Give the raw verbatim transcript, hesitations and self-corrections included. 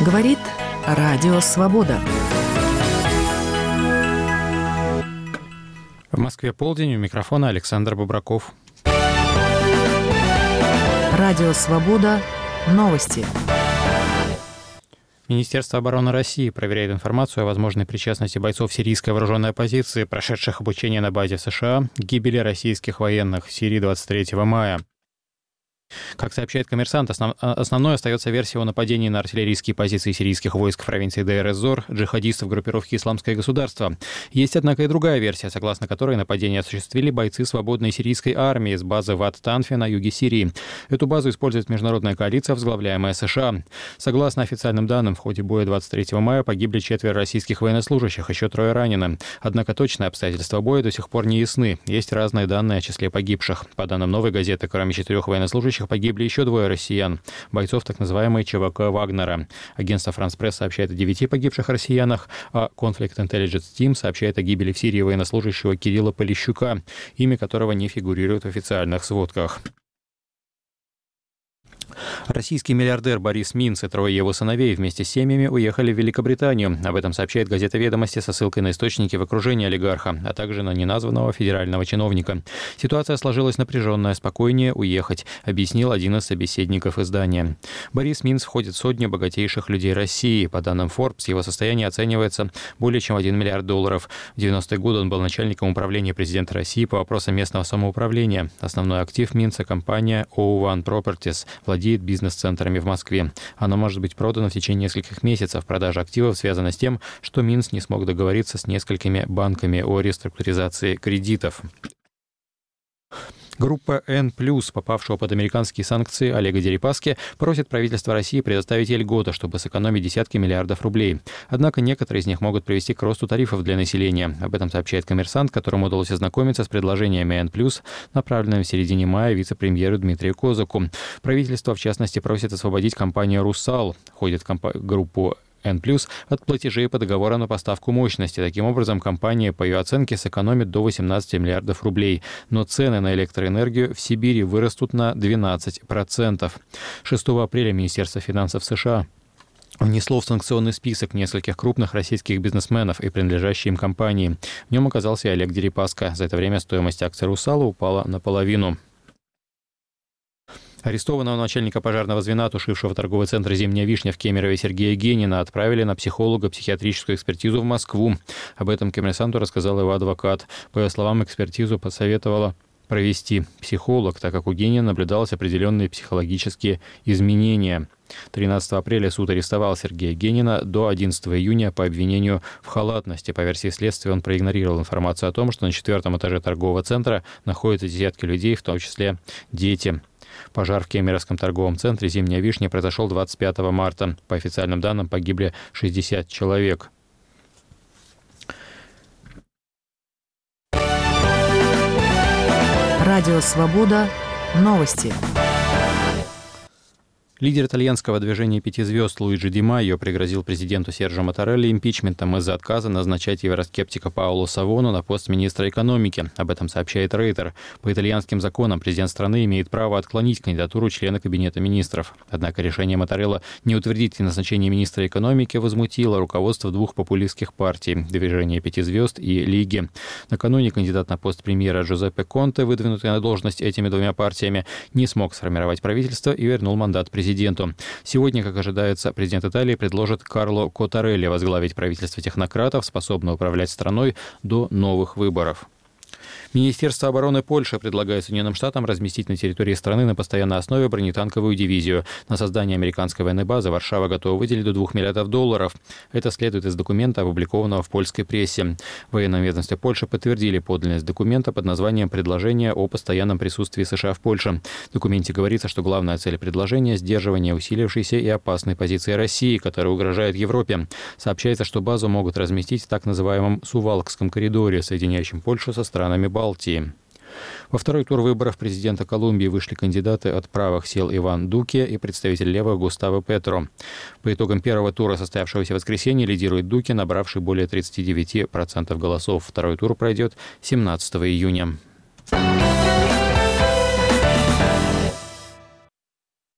Говорит Радио Свобода. В Москве полдень, у микрофона Александр Бобраков. Радио Свобода. Новости. Министерство обороны России проверяет информацию о возможной причастности бойцов сирийской вооруженной оппозиции, прошедших обучение на базе США, к гибели российских военных в Сирии двадцать третьего мая. Как сообщает «Коммерсант», основ... основной остается версия о нападении на артиллерийские позиции сирийских войск в провинции Дейр-эз-Зор, джихадистов группировки «Исламское государство». Есть, однако, и другая версия, согласно которой нападение осуществили бойцы свободной сирийской армии с базы в Ат-Танфе на юге Сирии. Эту базу использует международная коалиция, возглавляемая США. Согласно официальным данным, в ходе боя двадцать третьего мая погибли четверо российских военнослужащих, еще трое ранены. Однако точные обстоятельства боя до сих пор не ясны. Есть разные данные о числе погибших. По данным «Новой газеты», кроме четырех военнослужащих, погибли еще двое россиян, бойцов так называемой ЧВК «Вагнера». Агентство «Франс Пресс» сообщает о девяти погибших россиянах, а Conflict Intelligence Team сообщает о гибели в Сирии военнослужащего Кирилла Полищука, имя которого не фигурирует в официальных сводках. Российский миллиардер Борис Минц и трое его сыновей вместе с семьями уехали в Великобританию. Об этом сообщает газета «Ведомости» со ссылкой на источники в окружении олигарха, а также на неназванного федерального чиновника. Ситуация сложилась напряженная, спокойнее уехать, объяснил один из собеседников издания. Борис Минц входит в сотню богатейших людей России. По данным Forbes, его состояние оценивается более чем один миллиард долларов. В девяностые годы он был начальником управления президента России по вопросам местного самоуправления. Основной актив Минца – компания о один Properties, владеет бизнес-центрами в Москве. Оно может быть продано в течение нескольких месяцев. Продажа активов связана с тем, что Минц не смог договориться с несколькими банками о реструктуризации кредитов. Группа Н+, попавшего под американские санкции Олега Дерипаски, просит правительство России предоставить ей льготы, чтобы сэкономить десятки миллиардов рублей. Однако некоторые из них могут привести к росту тарифов для населения. Об этом сообщает «Коммерсант», которому удалось ознакомиться с предложениями Н+, направленными в середине мая вице-премьеру Дмитрию Козаку. Правительство, в частности, просит освободить компанию «Руссал», входит в комп- группу Н+, от платежей по договору на поставку мощности. Таким образом, компания, по ее оценке, сэкономит до восемнадцати миллиардов рублей. Но цены на электроэнергию в Сибири вырастут на двенадцать процентов. шестого апреля Министерство финансов США внесло в санкционный список нескольких крупных российских бизнесменов и принадлежащие им компании. В нем оказался и Олег Дерипаска. За это время стоимость акций «Руссала» упала наполовину. Арестованного начальника пожарного звена, тушившего торговый центр «Зимняя вишня» в Кемерове Сергея Генина, отправили на психолого-психиатрическую экспертизу в Москву. Об этом «Коммерсанту» рассказал его адвокат. По его словам, экспертизу посоветовала провести психолог, так как у Генина наблюдалось определенные психологические изменения. тринадцатого апреля суд арестовал Сергея Генина до одиннадцатого июня по обвинению в халатности. По версии следствия, он проигнорировал информацию о том, что на четвертом этаже торгового центра находятся десятки людей, в том числе дети. Пожар в Кемеровском торговом центре «Зимняя вишня» произошел двадцать пятого марта. По официальным данным, погибли шестьдесят человек. Радио Свобода. Новости. Лидер итальянского движения «Пяти звезд» Луиджи Ди Майо пригрозил президенту Серджо Маттарелли импичментом из-за отказа назначать евроскептика Паоло Савону на пост министра экономики. Об этом сообщает Рейтер. По итальянским законам президент страны имеет право отклонить кандидатуру члена кабинета министров. Однако решение Маттарелла не утвердить назначение министра экономики возмутило руководство двух популистских партий – движения «Пяти звезд» и Лиги. Накануне кандидат на пост премьера Джузеппе Конте, выдвинутый на должность этими двумя партиями, не смог сформировать правительство и вернул мандат президенту. Сегодня, как ожидается, президент Италии предложит Карло Коттарелли возглавить правительство технократов, способное управлять страной до новых выборов. Министерство обороны Польши предлагает Соединенным Штатам разместить на территории страны на постоянной основе бронетанковую дивизию. На создание американской военной базы Варшава готова выделить до двух миллиардов долларов. Это следует из документа, опубликованного в польской прессе. В военном ведомстве Польши подтвердили подлинность документа под названием «Предложение о постоянном присутствии США в Польше». В документе говорится, что главная цель предложения – сдерживание усилившейся и опасной позиции России, которая угрожает Европе. Сообщается, что базу могут разместить в так называемом Сувалкском коридоре, соединяющем Польшу со странами Балтии. Во второй тур выборов президента Колумбии вышли кандидаты от правых сил Иван Дуке и представитель левых Густаво Петро. По итогам первого тура, состоявшегося в воскресенье, лидирует Дуке, набравший более тридцати девяти процентов голосов. Второй тур пройдет семнадцатого июня.